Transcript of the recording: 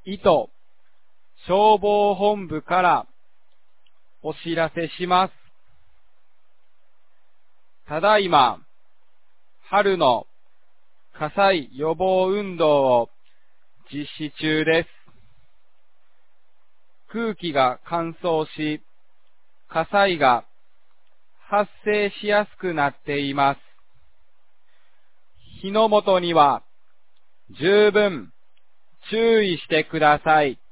伊都消防本部からお知らせします。ただいま、春の火災予防運動を実施中です。空気が乾燥し、火災が発生しやすくなっています。火の元には十分注意してください。